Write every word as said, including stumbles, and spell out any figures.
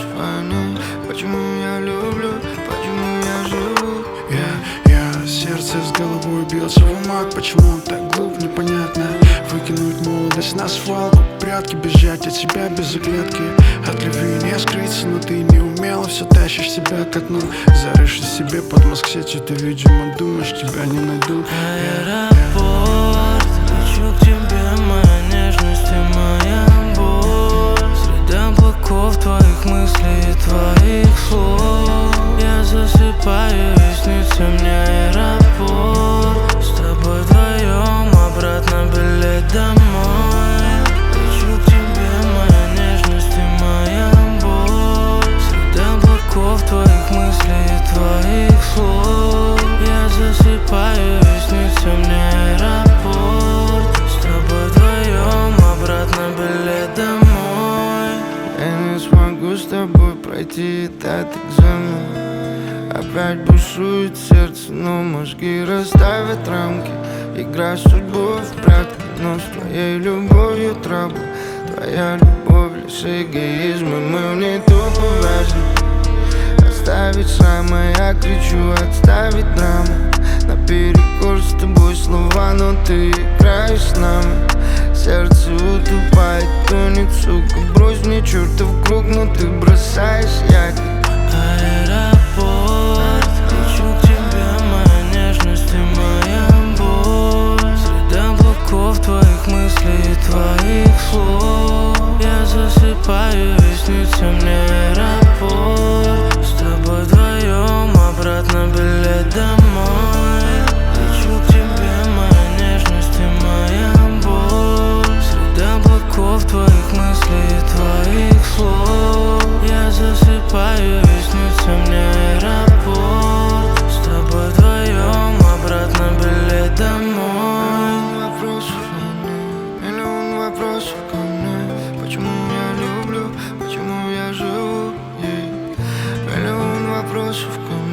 войны. Почему я люблю, почему я живу? Я, я, сердце с головой бьется в умах. Почему он так глуп, непонятно. Выкинуть молодость на свалку, прятки, бежать от себя без оглядки. От любви не скрыться, но ты не умела, все тащишь себя ко дну. Зарышь себе под мозг сетью, ты, видимо, думаешь, тебя не найду. Аэропорт, лечу к тебе, моя нежность и моя боль. Среди облаков твоих мыслей и твоих слов я засыпаю, и снится мне аэропорт. С тобой вдвоем обратно билет домой. Лечу к тебе, моя нежность и моя боль. Среди облаков твоих мыслей и твоих слов я засыпаю, и снится мне аэропорт. С тобой вдвоем обратно билет домой. Я не смогу с тобой пройти этот экзамен. Опять бушует сердце, но мозги расставят рамки. Игра с судьбой в прятки, но с твоей любовью трабл. Твоя любовь лишь эгоизм, и мы в ней тупо вязнем. Оставить шрамы, я кричу, отставить драму. Наперекор с тобой слова, но ты играешь с нами. Сердце утупает, тонет, сука. Брось мне чертов круг, но ты бросаешь якорь. Аэропорт, лечу к тебе, моя нежность и моя боль. Среди облаков твоих мыслей и твоих слов я засыпаю, и снится мне аэропорт. С тобой вдвоем обратно билет домой. Лечу к тебе, моя нежность и моя боль. Среди облаков твоих мыслей и твоих слов я засыпаю, и снится мне аэропорт. С тобой вдвоем обратно билет домой. Миллион вопросов ко мне, миллион вопросов ко мне. Почему я люблю, почему я живу? Yeah. Миллион вопросов ко мне.